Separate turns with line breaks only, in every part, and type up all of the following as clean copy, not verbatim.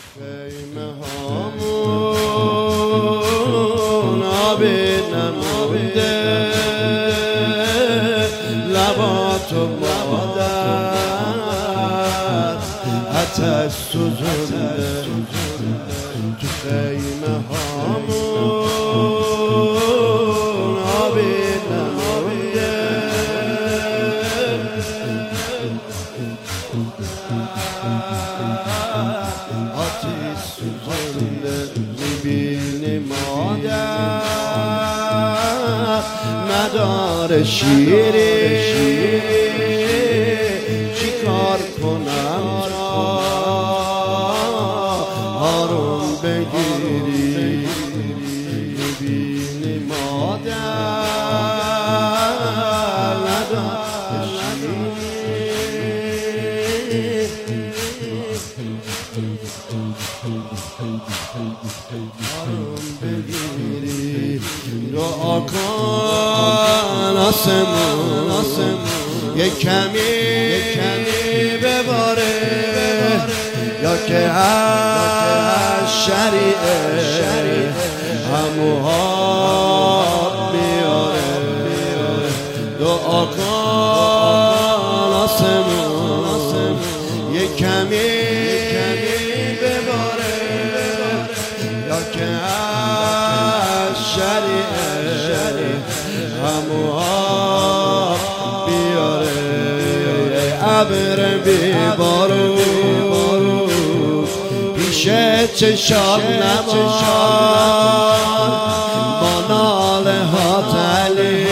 خیمه هامون آبی نمونده لباتو مادر آتش سوزونده تو خیمه هامون آبی نمونده آتش سوزونده میبینی مادر مدار شیری چی کار کنم تا آروم بگیری میبینی مادر مدار شیری آروم بگیری دعا کن آسمون یک کمی بباره یا که از شریعه هموها میاره دعا کن آسمون یک کمی بباره یا که از شریعه هموها بیاره ابر بیبارو پیش چشام نباد با ناله ها تلی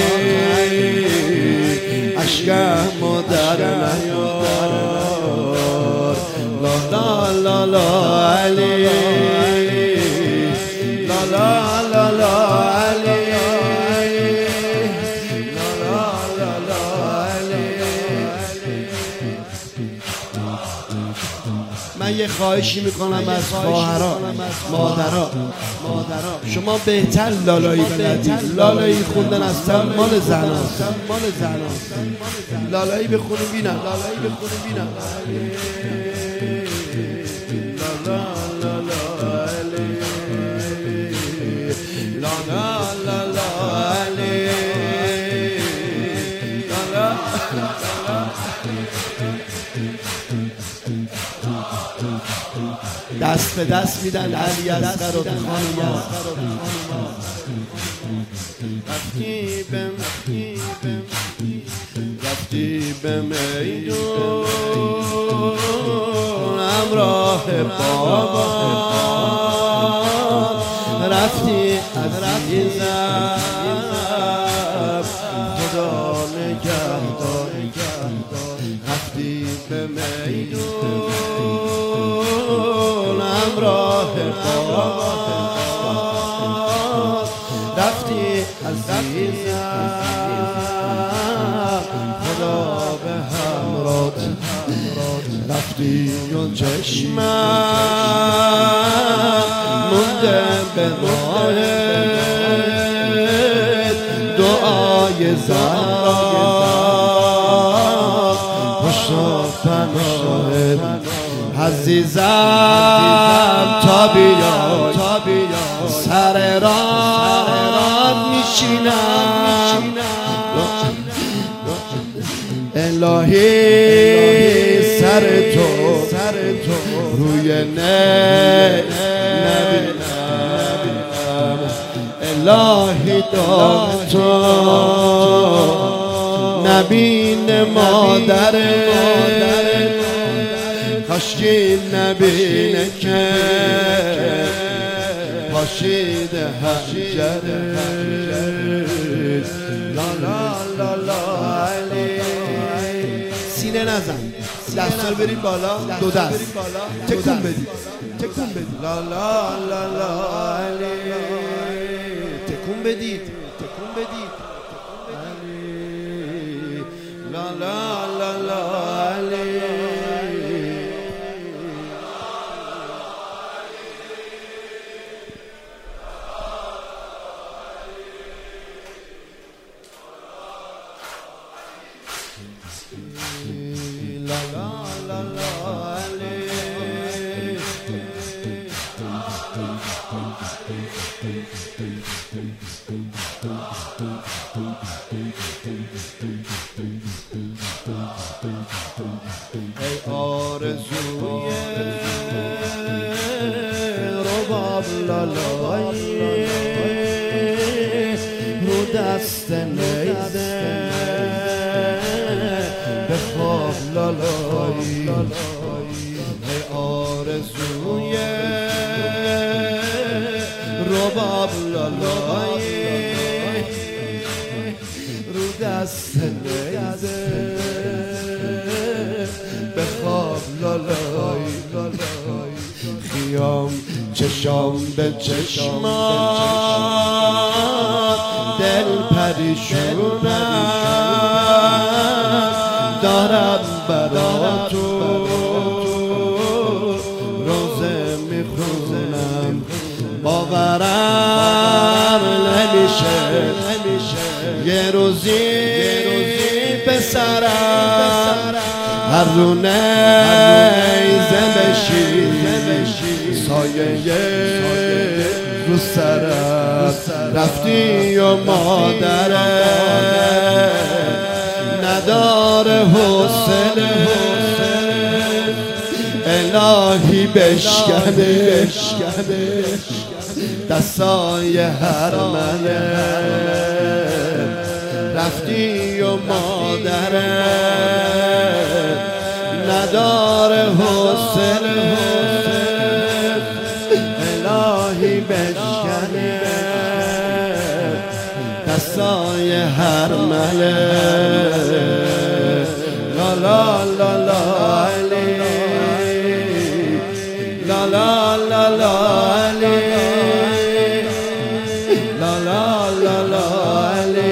عشقمو در نیار لا لا لا لا علی لا لا لا لا علی من یه خواهشی میکنم از خواهرها مادرها شما بهتر لالایی بلدید لالایی خوندن اصلا مال زناست لالایی بخونیم بینم دست به دست میدن علی اصغر و خانوما رفتی به میدون همراه بابا رفتی از عزیزم خدا نگهدار رفتی به میدون همراه بابا رفتی عزیزم خدا به همراهت رفتی و چشمم مونده به ماهت دعای زهرا پشت پناهت عزیزم تا بیای سر راه میشینم الهی سر تو روی نبینم الهی داغ تو نبین مادر کاشکی نبینه که پاشید حجره لا لا لا لا علی سینه نزن دستا رو بریم بالا دو دست تکون بدید لا لا لا لا علی تکون بدید علی لا لا لا لا علی la la la la لا رو دست نیزه بخواب لالایی ای آرزوی رباب لالایی رو دست نیزه بخواب لالایی خیام چشام به چشمات دل پریشونم دارم برا تو روزه میخونم باورم نمیشه یه روزی به سرم هر رو نیزه بشی سایه رو سرم رفتی و مادرم نداره حوصله الهی بشکنه دستای هر منه رفتی و مادرم نداره حوصله الهی بشکنه دستای هر مله لا لا لا لا علی لا لا لا لا علی لا لا لا لا علی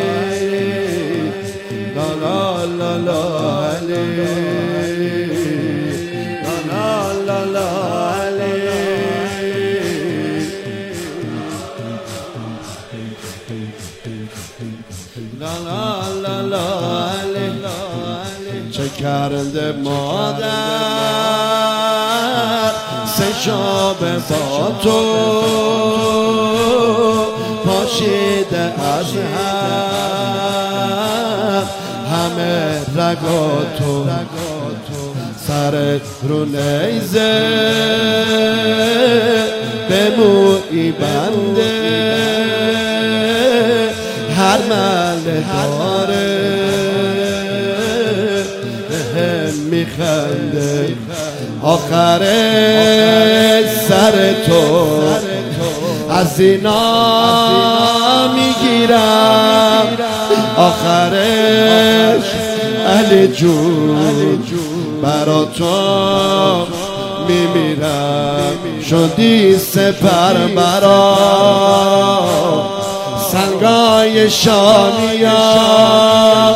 لا لا لا لا علی لا لا لا لا علی لا لا لا لا علی چه کرده مادر سه شب با تو پاشیده از همه رگاتو سر رو نیزه به مویی بنده هر مله داره بهم میخنده آخرش سر تو از اینا میگیرم آخرش علی جون برا تو میمیرم شدی سپر برا سنگای شامیا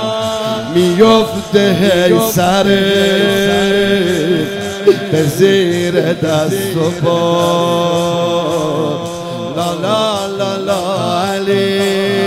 میفته هی سرت به زیر دست و پا لا لا لا لا علی